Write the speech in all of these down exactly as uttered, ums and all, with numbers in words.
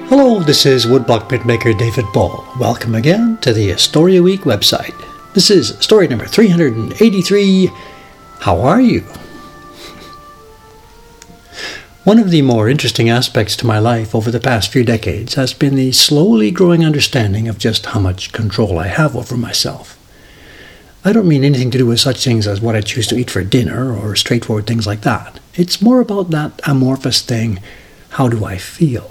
Hello, this is woodblock printmaker David Ball. Welcome again to the Astoria Week website. This is story number three hundred eighty-three. How are you? One of the more interesting aspects to my life over the past few decades has been the slowly growing understanding of just how much control I have over myself. I don't mean anything to do with such things as what I choose to eat for dinner or straightforward things like that. It's more about that amorphous thing, how do I feel?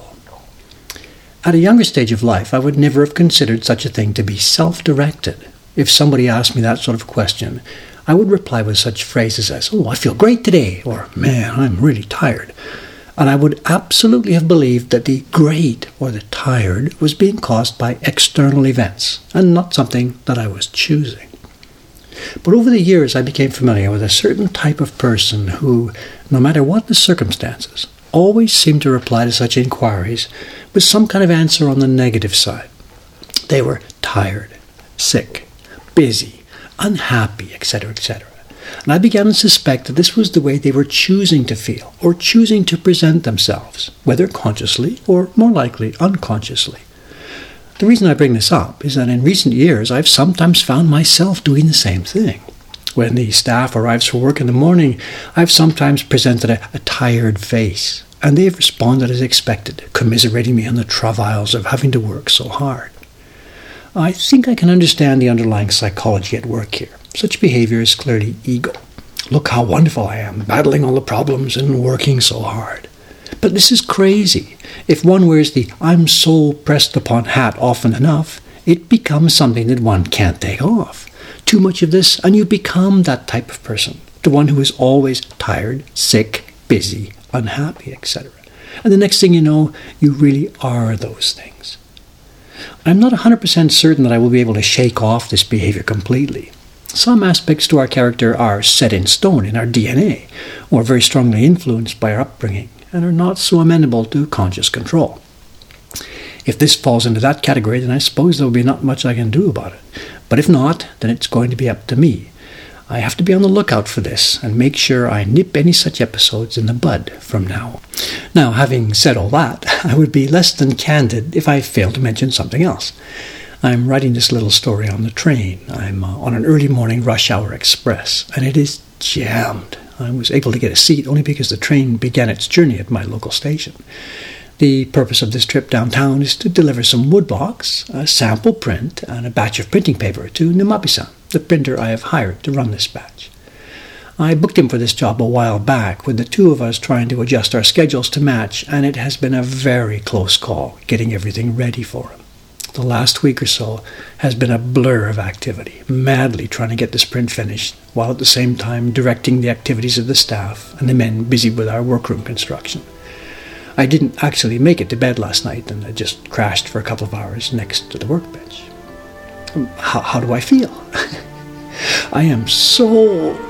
At a younger stage of life, I would never have considered such a thing to be self-directed. If somebody asked me that sort of question, I would reply with such phrases as, oh, I feel great today, or man, I'm really tired. And I would absolutely have believed that the great or the tired was being caused by external events, and not something that I was choosing. But over the years, I became familiar with a certain type of person who, no matter what the circumstances, always seemed to reply to such inquiries with some kind of answer on the negative side. They were tired, sick, busy, unhappy, et cetera, et cetera. And I began to suspect that this was the way they were choosing to feel or choosing to present themselves, whether consciously or, more likely, unconsciously. The reason I bring this up is that in recent years I've sometimes found myself doing the same thing. When the staff arrives for work in the morning, I've sometimes presented a, a tired face, and they've responded as expected, commiserating me on the travails of having to work so hard. I think I can understand the underlying psychology at work here. Such behavior is clearly ego. Look how wonderful I am, battling all the problems and working so hard. But this is crazy. If one wears the I'm so pressed upon hat often enough, it becomes something that one can't take off. Too much of this, and you become that type of person, the one who is always tired, sick, busy, unhappy, et cetera. And the next thing you know, you really are those things. I'm not one hundred percent certain that I will be able to shake off this behavior completely. Some aspects to our character are set in stone in our D N A, or very strongly influenced by our upbringing, and are not so amenable to conscious control. If this falls into that category, then I suppose there will be not much I can do about it. But if not, then it's going to be up to me. I have to be on the lookout for this and make sure I nip any such episodes in the bud from now. Now, having said all that, I would be less than candid if I failed to mention something else. I'm writing this little story on the train. I'm uh, on an early morning rush hour express, and it is jammed. I was able to get a seat only because the train began its journey at my local station. The purpose of this trip downtown is to deliver some woodblocks, a sample print, and a batch of printing paper to Numapi-san, the printer I have hired to run this batch. I booked him for this job a while back, with the two of us trying to adjust our schedules to match, and it has been a very close call getting everything ready for him. The last week or so has been a blur of activity, madly trying to get this print finished, while at the same time directing the activities of the staff and the men busy with our workroom construction. I didn't actually make it to bed last night, and I just crashed for a couple of hours next to the workbench. How, how do I feel? I am so